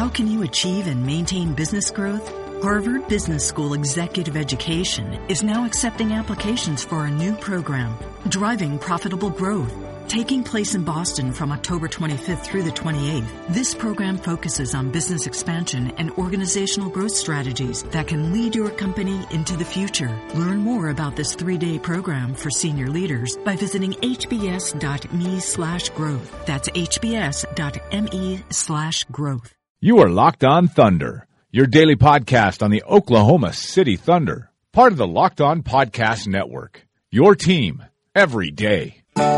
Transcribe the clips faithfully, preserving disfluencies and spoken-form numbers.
How can you achieve and maintain business growth? Harvard Business School Executive Education is now accepting applications for a new program, Driving Profitable Growth, taking place in Boston from October twenty-fifth through the twenty-eighth. This program focuses on business expansion and organizational growth strategies that can lead your company into the future. Learn more about this three-day program for senior leaders by visiting hbs.me slash growth. That's hbs.me slash growth. You are Locked On Thunder, your daily podcast on the Oklahoma City Thunder, part of the Locked On Podcast Network, your team every day.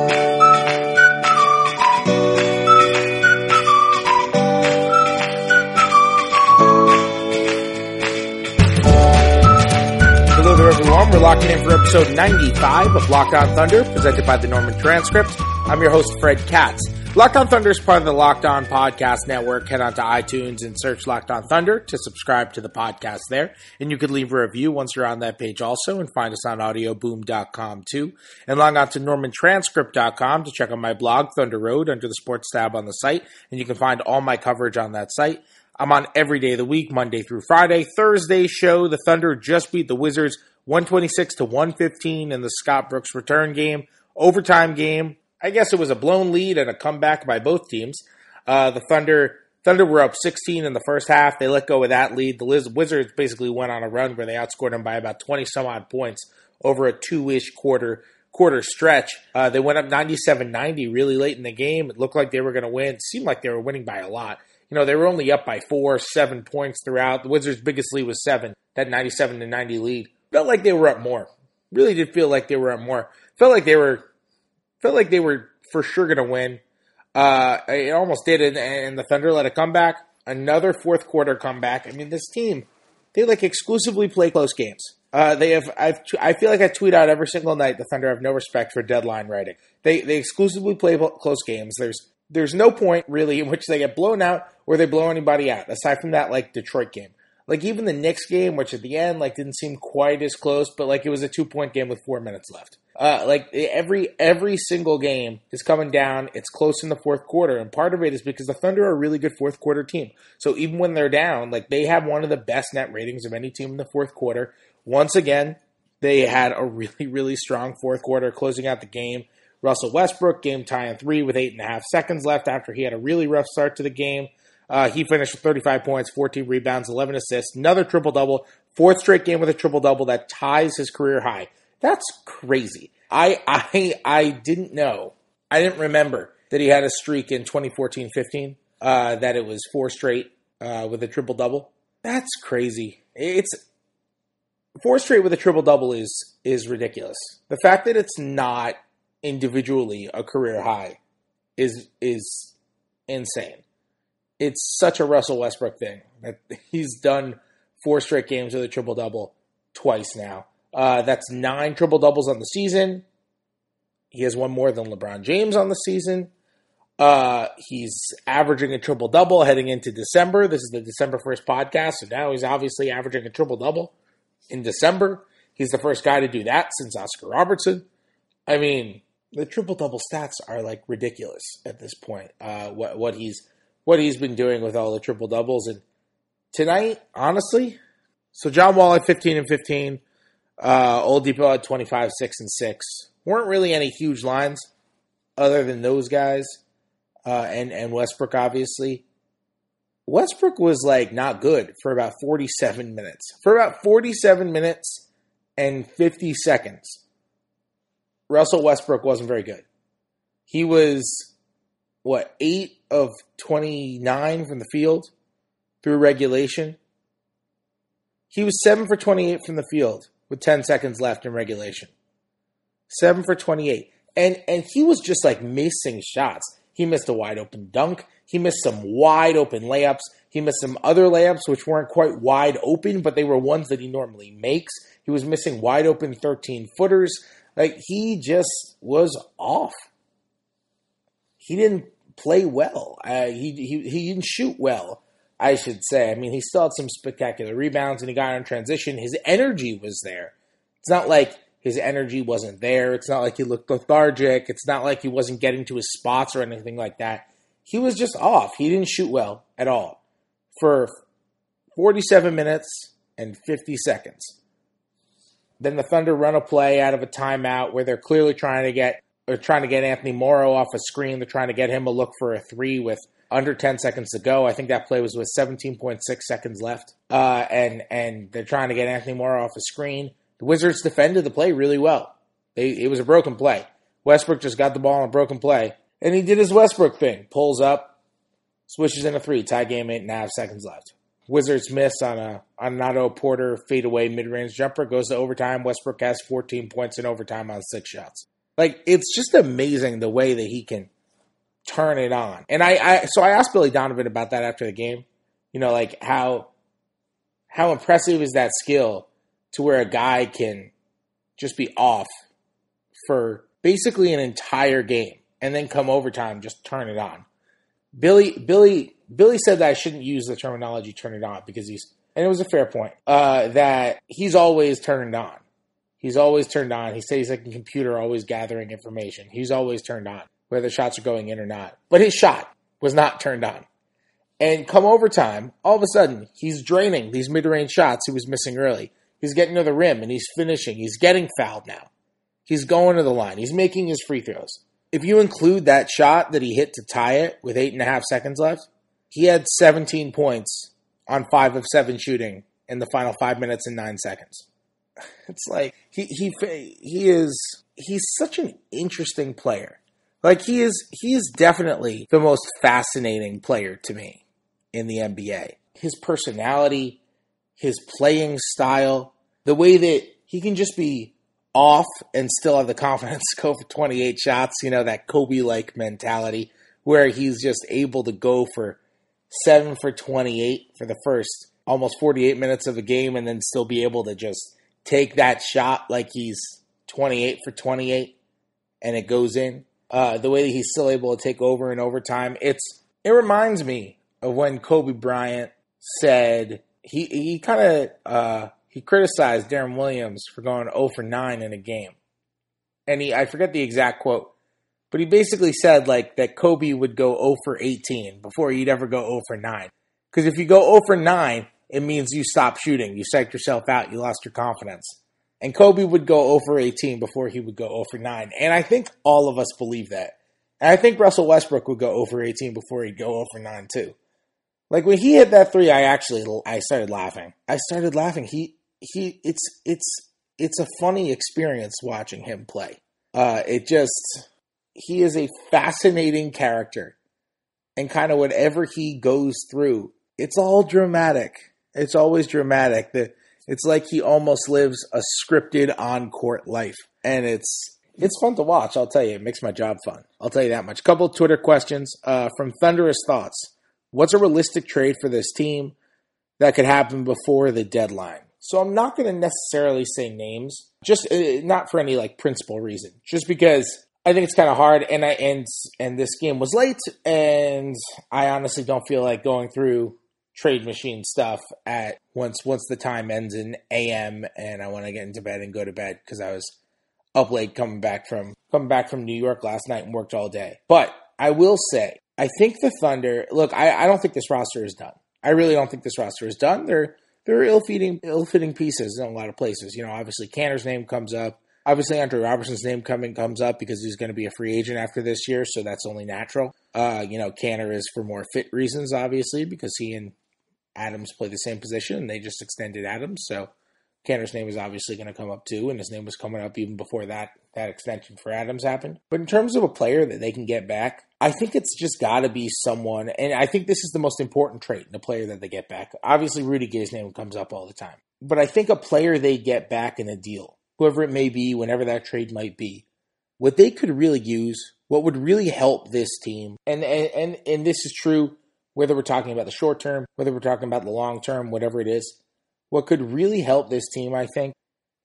Hello there, everyone. We're locking in for episode ninety-five of Locked On Thunder, presented by the Norman Transcript. I'm your host, Fred Katz. Locked On Thunder is part of the Locked On Podcast Network. Head on to iTunes and search Locked On Thunder to subscribe to the podcast there. And you can leave a review once you're on that page also, and find us on audio boom dot com too. And log on to norman transcript dot com to check out my blog, Thunder Road, under the sports tab on the site. And you can find all my coverage on that site. I'm on every day of the week, Monday through Friday. Thursday show, the Thunder just beat the Wizards one twenty-six to one fifteen in the Scott Brooks return game. Overtime game. I guess it was a blown lead and a comeback by both teams. Uh, the Thunder Thunder were up sixteen in the first half. They let go of that lead. The Liz- Wizards basically went on a run where they outscored them by about twenty-some-odd points over a two-ish quarter quarter stretch. Uh, they went up ninety-seven ninety really late in the game. It looked like they were going to win. It seemed like they were winning by a lot. You know, they were only up by four, seven points throughout. The Wizards' biggest lead was seven. That ninety-seven to ninety lead. Felt like they were up more. Really did feel like they were up more. Felt like they were... Felt like they were for sure going to win. Uh, it almost did, and, and the Thunder let it come back. Another fourth quarter comeback. I mean, this team, they like exclusively play close games. Uh, they have. I've. I feel like I tweet out every single night. The Thunder have no respect for deadline writing. They they exclusively play close games. There's there's no point really in which they get blown out or they blow anybody out. Aside from that, like Detroit game. Like even the Knicks game, which at the end like didn't seem quite as close, but like it was a two point game with four minutes left. Uh, like every every single game is coming down. It's close in the fourth quarter, and part of it is because the Thunder are a really good fourth quarter team. So even when they're down, like they have one of the best net ratings of any team in the fourth quarter. Once again, they had a really really strong fourth quarter, closing out the game. Russell Westbrook game tying three with eight and a half seconds left after he had a really rough start to the game. Uh, he finished with thirty-five points, fourteen rebounds, eleven assists, another triple-double, fourth straight game with a triple-double that ties his career high. That's crazy. I I I didn't know. I didn't remember that he had a streak in twenty fourteen fifteen, uh, that it was four straight uh, with a triple-double. That's crazy. It's four straight with a triple-double is is ridiculous. The fact that it's not individually a career high is is insane. It's such a Russell Westbrook thing that he's done four straight games with a triple-double twice now. Uh, that's nine triple-doubles on the season. He has one more than LeBron James on the season. Uh, he's averaging a triple-double heading into December. This is the December first podcast, so now he's obviously averaging a triple-double in December. He's the first guy to do that since Oscar Robertson. I mean, the triple-double stats are, like, ridiculous at this point, uh, what, what he's... what he's been doing with all the triple-doubles. And tonight, honestly, so John Wall had fifteen and fifteen. Uh, Oladipo had twenty-five, six, and six. Weren't really any huge lines other than those guys uh, and, and Westbrook, obviously. Westbrook was, like, not good for about forty-seven minutes. For about forty-seven minutes and fifty seconds, Russell Westbrook wasn't very good. He was... what, eight of twenty-nine from the field through regulation? He was seven for twenty-eight from the field with ten seconds left in regulation. seven for twenty-eight. And and he was just like missing shots. He missed a wide open dunk. He missed some wide open layups. He missed some other layups which weren't quite wide open, but they were ones that he normally makes. He was missing wide open thirteen footers. Like, he just was off. He didn't play well. Uh, he, he he didn't shoot well, I should say. I mean, he still had some spectacular rebounds, and he got on transition. His energy was there. It's not like his energy wasn't there. It's not like he looked lethargic. It's not like he wasn't getting to his spots or anything like that. He was just off. He didn't shoot well at all. for forty-seven minutes and fifty seconds. Then the Thunder run a play out of a timeout where they're clearly trying to get they're trying to get Anthony Morrow off a screen. They're trying to get him a look for a three with under ten seconds to go. I think that play was with seventeen point six seconds left. Uh, and and they're trying to get Anthony Morrow off a screen. The Wizards defended the play really well. They, it was a broken play. Westbrook just got the ball on a broken play. And he did his Westbrook thing. Pulls up, swishes in a three. Tie game, eight and a half seconds left. Wizards miss on a on an Otto Porter fadeaway mid-range jumper. Goes to overtime. Westbrook has fourteen points in overtime on six shots. Like, it's just amazing the way that he can turn it on. And I, I so I asked Billy Donovan about that after the game. You know, like how how impressive is that skill to where a guy can just be off for basically an entire game and then come overtime, just turn it on. Billy Billy Billy said that I shouldn't use the terminology turn it on because he's, and it was a fair point, uh, that he's always turned on. He's always turned on. He said he's like a computer always gathering information. He's always turned on, whether shots are going in or not. But his shot was not turned on. And come overtime, all of a sudden, he's draining these mid-range shots he was missing early. He's getting to the rim and he's finishing. He's getting fouled now. He's going to the line. He's making his free throws. If you include that shot that he hit to tie it with eight and a half seconds left, he had seventeen points on five of seven shooting in the final five minutes and nine seconds. It's like he he he is he's such an interesting player. Like he is he is definitely the most fascinating player to me in the N B A. His personality, his playing style, the way that he can just be off and still have the confidence to go for twenty-eight shots, you know, that Kobe-like mentality where he's just able to go for seven for twenty-eight for the first almost forty-eight minutes of a game and then still be able to just take that shot like he's twenty-eight for twenty-eight and it goes in. Uh, the way that he's still able to take over in overtime, it's it reminds me of when Kobe Bryant said he he kind of uh, he criticized Deron Williams for going zero for nine in a game, and he I forget the exact quote, but he basically said like that Kobe would go zero for eighteen before he'd ever go zero for nine, because if you go zero for nine, it means you stop shooting, you psyched yourself out, you lost your confidence. And Kobe would go zero for eighteen before he would go zero for nine. And I think all of us believe that. And I think Russell Westbrook would go zero for eighteen before he'd go zero for nine too. Like when he hit that three, I actually I started laughing. I started laughing. He he it's it's it's a funny experience watching him play. Uh, it just he is a fascinating character. And kind of whatever he goes through, it's all dramatic. It's always dramatic. The It's like he almost lives a scripted on-court life. And it's it's fun to watch, I'll tell you. It makes my job fun. I'll tell you that much. A couple of Twitter questions uh, from Thunderous Thoughts. What's a realistic trade for this team that could happen before the deadline? So I'm not going to necessarily say names, just uh, not for any like principal reason. Just because I think it's kind of hard, and I and and this game was late, and I honestly don't feel like going through trade machine stuff at once once the time ends in A M and I want to get into bed and go to bed because I was up late coming back from coming back from New York last night and worked all day. But I will say, I think the Thunder, look, I, I don't think this roster is done. I really don't think this roster is done. They're they're ill-fitting ill-fitting pieces in a lot of places. You know, obviously Kanter's name comes up. Obviously Andre Robertson's name coming comes up because he's going to be a free agent after this year, so that's only natural. Uh, you know, Kanter is for more fit reasons, obviously, because he and Adams play the same position, and they just extended Adams. So Kanter's name is obviously going to come up too, and his name was coming up even before that that extension for Adams happened. But in terms of a player that they can get back, I think it's just got to be someone, and I think this is the most important trait in a player that they get back. Obviously, Rudy Gay's name comes up all the time. But I think a player they get back in a deal, whoever it may be, whenever that trade might be, what they could really use, what would really help this team, and and and, and this is true whether we're talking about the short term, whether we're talking about the long term, whatever it is, what could really help this team, I think,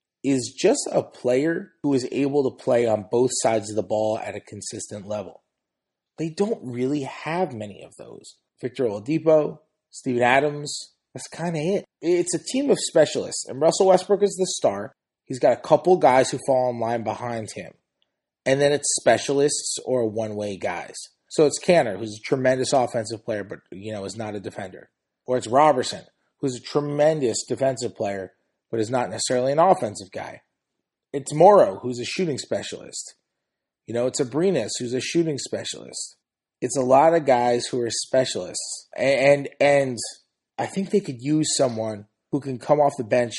is just a player who is able to play on both sides of the ball at a consistent level. They don't really have many of those. Victor Oladipo, Steven Adams, that's kind of it. It's a team of specialists, and Russell Westbrook is the star. He's got a couple guys who fall in line behind him. And then it's specialists or one-way guys. So it's Kanter, who's a tremendous offensive player, but, you know, is not a defender. Or it's Robertson, who's a tremendous defensive player, but is not necessarily an offensive guy. It's Morrow, who's a shooting specialist. You know, it's Abrines, who's a shooting specialist. It's a lot of guys who are specialists. And, and I think they could use someone who can come off the bench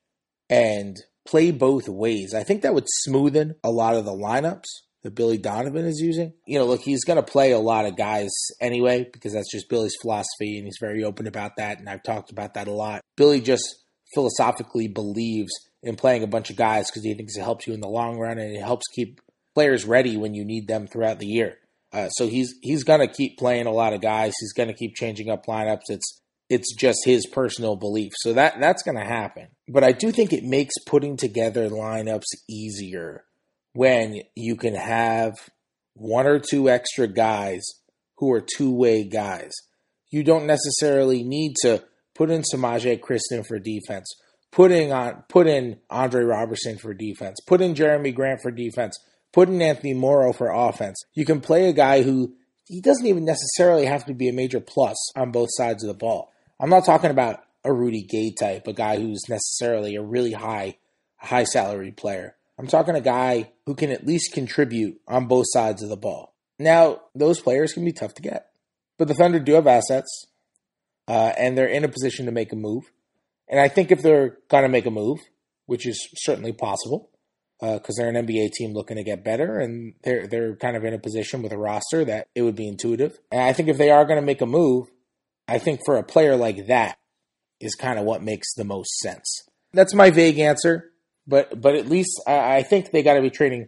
and play both ways. I think that would smoothen a lot of the lineups that Billy Donovan is using. You know, look, he's going to play a lot of guys anyway because that's just Billy's philosophy, and he's very open about that, and I've talked about that a lot. Billy just philosophically believes in playing a bunch of guys because he thinks it helps you in the long run, and it helps keep players ready when you need them throughout the year. Uh, so he's he's going to keep playing a lot of guys. He's going to keep changing up lineups. It's it's just his personal belief. So that that's going to happen. But I do think it makes putting together lineups easier when you can have one or two extra guys who are two-way guys. You don't necessarily need to put in Samaje Kristen for defense, put in, on, put in Andre Robertson for defense, put in Jeremy Grant for defense, put in Anthony Morrow for offense. You can play a guy who, he doesn't even necessarily have to be a major plus on both sides of the ball. I'm not talking about a Rudy Gay type, a guy who's necessarily a really high, high salary player. I'm talking a guy who can at least contribute on both sides of the ball. Now, those players can be tough to get. But the Thunder do have assets, uh, and they're in a position to make a move. And I think if they're going to make a move, which is certainly possible, because uh, they're an N B A team looking to get better, and they're they're kind of in a position with a roster that it would be intuitive. And I think if they are going to make a move, I think for a player like that is kind of what makes the most sense. That's my vague answer. But but at least I, I think they got to be trading.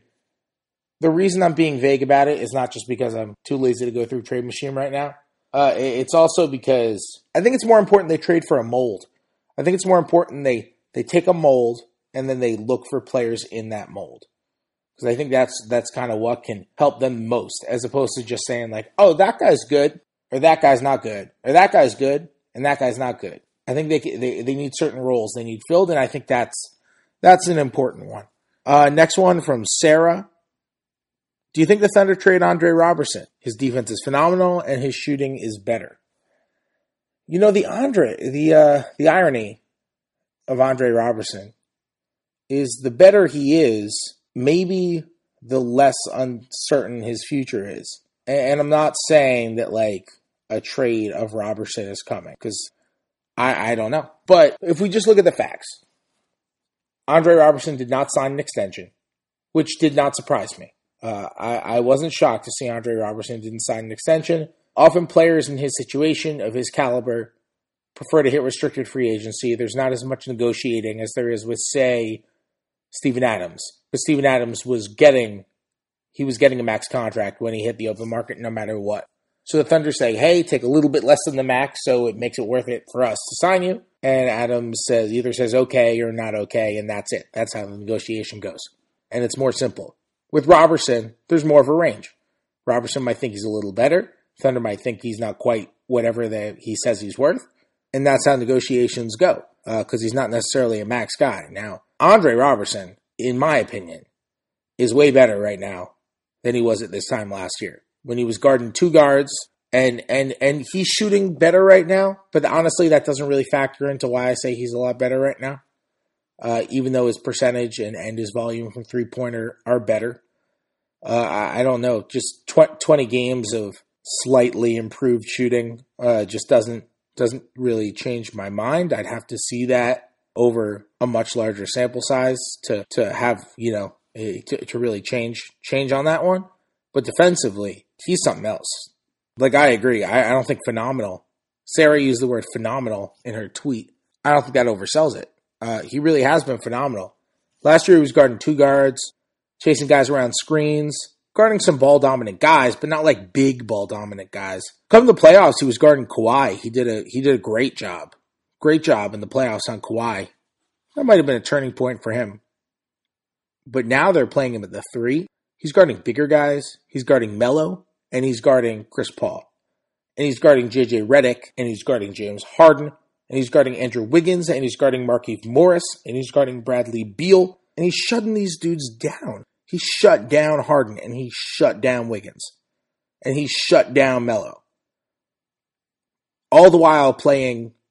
The reason I'm being vague about it is not just because I'm too lazy to go through Trade Machine right now. Uh, it's also because I think it's more important they trade for a mold. I think it's more important they, they take a mold and then they look for players in that mold. Because I think that's that's kind of what can help them most, as opposed to just saying like, oh, that guy's good, or that guy's not good, or that guy's good, and that guy's not good. I think they they, they need certain roles they need filled, and I think that's That's an important one. Uh, next one from Sarah. Do you think the Thunder trade Andre Robertson? His defense is phenomenal and his shooting is better. You know, the Andre, the uh, the irony of Andre Robertson is the better he is, maybe the less uncertain his future is. And, and I'm not saying that like a trade of Robertson is coming, because I, I don't know. But if we just look at the facts, Andre Robertson did not sign an extension, which did not surprise me. Uh, I, I wasn't shocked to see Andre Robertson didn't sign an extension. Often players in his situation, of his caliber, prefer to hit restricted free agency. There's not as much negotiating as there is with, say, Steven Adams. But Steven Adams was getting, he was getting a max contract when he hit the open market no matter what. So the Thunder say, hey, take a little bit less than the max so it makes it worth it for us to sign you. And Adams says either says okay or not okay, and that's it. That's how the negotiation goes. And it's more simple. With Robertson, there's more of a range. Robertson might think he's a little better. Thunder might think he's not quite whatever that he says he's worth. And that's how negotiations go, because uh, he's not necessarily a max guy. Now, Andre Robertson, in my opinion, is way better right now than he was at this time last year, when he was guarding two guards, and and and he's shooting better right now. But honestly, that doesn't really factor into why I say he's a lot better right now, uh, even though his percentage and, and his volume from three-pointer are better. Uh, I, I don't know, just tw- twenty games of slightly improved shooting uh, just doesn't doesn't really change my mind. I'd have to see that over a much larger sample size to to have, you know, a, to, to really change change on that one. But defensively, he's something else. Like, I agree. I, I don't think phenomenal. Sarah used the word phenomenal in her tweet. I don't think that oversells it. Uh, he really has been phenomenal. Last year, he was guarding two guards, chasing guys around screens, guarding some ball-dominant guys, but not like big ball-dominant guys. Come to the playoffs, he was guarding Kawhi. He did a he did a great job. Great job in the playoffs on Kawhi. That might have been a turning point for him. But now they're playing him at the three. He's guarding bigger guys. He's guarding Melo, and he's guarding Chris Paul. And he's guarding J J Redick, and he's guarding James Harden, and he's guarding Andrew Wiggins, and he's guarding Markieff Morris, and he's guarding Bradley Beal, and he's shutting these dudes down. He shut down Harden, and he shut down Wiggins, and he shut down Melo. All the while playing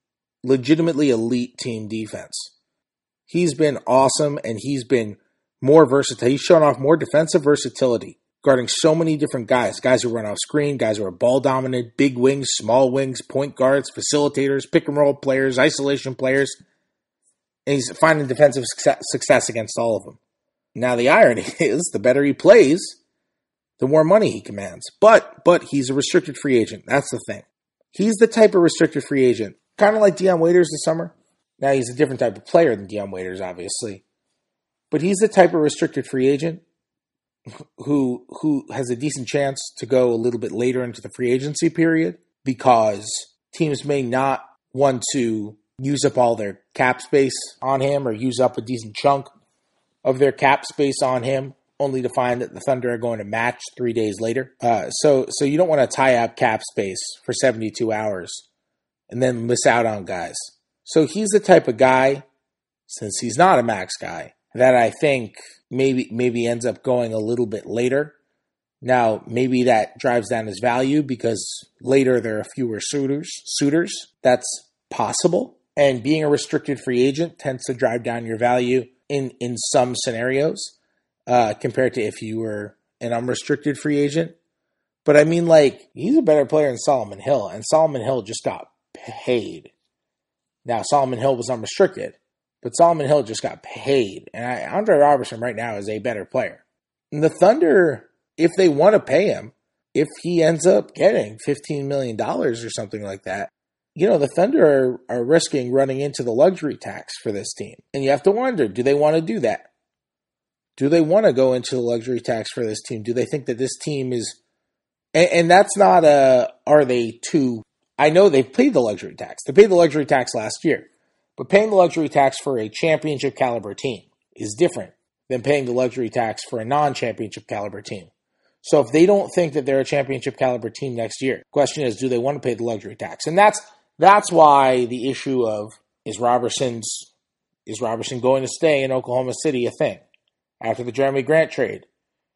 legitimately elite team defense. He's been awesome, and he's been more versatile. He's shown off more defensive versatility, guarding so many different guys. Guys who run off screen, guys who are ball dominant, big wings, small wings, point guards, facilitators, pick and roll players, isolation players. And he's finding defensive success, success against all of them. Now the irony is, the better he plays, the more money he commands. But but he's a restricted free agent. That's the thing. He's the type of restricted free agent, kind of like Dion Waiters this summer. Now he's a different type of player than Dion Waiters, obviously. But he's the type of restricted free agent who who has a decent chance to go a little bit later into the free agency period, because teams may not want to use up all their cap space on him, or use up a decent chunk of their cap space on him, only to find that the Thunder are going to match three days later. Uh, so so you don't want to tie up cap space for seventy-two hours and then miss out on guys. So he's the type of guy, since he's not a max guy, that I think maybe maybe ends up going a little bit later. Now, maybe that drives down his value because later there are fewer suitors. Suitors. That's possible. And being a restricted free agent tends to drive down your value in, in some scenarios uh, compared to if you were an unrestricted free agent. But I mean, like, he's a better player than Solomon Hill, and Solomon Hill just got paid. Now, Solomon Hill was unrestricted, but Solomon Hill just got paid. And I, Andre Robertson right now is a better player. And the Thunder, if they want to pay him, if he ends up getting fifteen million dollars or something like that, you know, the Thunder are, are risking running into the luxury tax for this team. And you have to wonder, do they want to do that? Do they want to go into the luxury tax for this team? Do they think that this team is... And, and that's not a... Are they too... I know they've paid the luxury tax. They paid the luxury tax last year. But paying the luxury tax for a championship caliber team is different than paying the luxury tax for a non-championship caliber team. So if they don't think that they're a championship caliber team next year, the question is, do they want to pay the luxury tax? And that's that's why the issue of is Roberson's is Robertson going to stay in Oklahoma City a thing after the Jeremy Grant trade?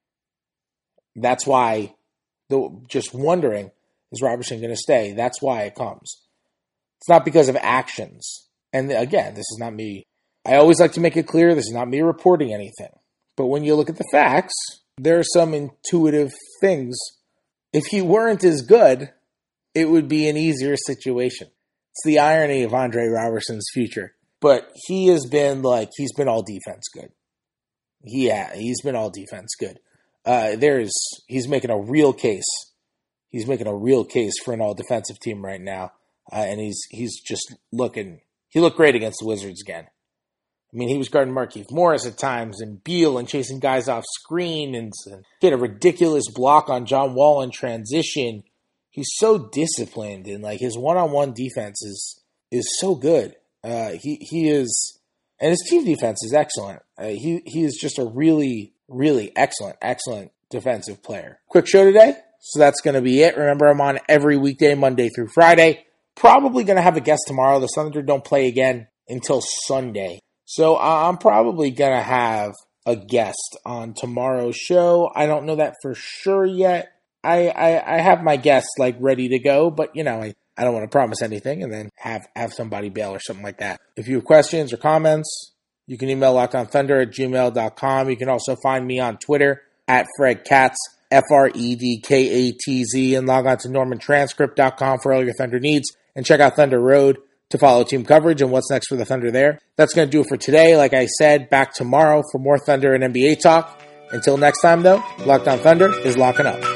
That's why the just wondering, is Robertson going to stay? That's why it comes. It's not because of actions. And again, this is not me. I always like to make it clear, this is not me reporting anything. But when you look at the facts, there are some intuitive things. If he weren't as good, it would be an easier situation. It's the irony of Andre Roberson's future. But he has been like, he's been all defense good. Yeah, he's been all defense good. Uh, there's, he's making a real case. He's making a real case for an all defensive team right now. Uh, and he's, he's just looking, he looked great against the Wizards again. I mean, he was guarding Markieff Morris at times and Beal and chasing guys off screen, and, and get a ridiculous block on John Wall in transition. He's so disciplined, and like his one-on-one defense is is so good. Uh, he he is, and his team defense is excellent. Uh, he he is just a really really excellent excellent defensive player. Quick show today, so that's going to be it. Remember, I'm on every weekday, Monday through Friday. Probably going to have a guest tomorrow. The Thunder don't play again until Sunday. So I'm probably going to have a guest on tomorrow's show. I don't know that for sure yet. I, I, I have my guests like ready to go, but you know, I, I don't want to promise anything and then have, have somebody bail or something like that. If you have questions or comments, you can email lockedonthunder at gmail dot com. You can also find me on Twitter at Fred Katz, F R E D K A T Z, and log on to norman transcript dot com for all your Thunder needs, and check out Thunder Road to follow team coverage and what's next for the Thunder there. That's going to do it for today. Like I said, back tomorrow for more Thunder and N B A talk. Until next time, though, Locked On Thunder is locking up.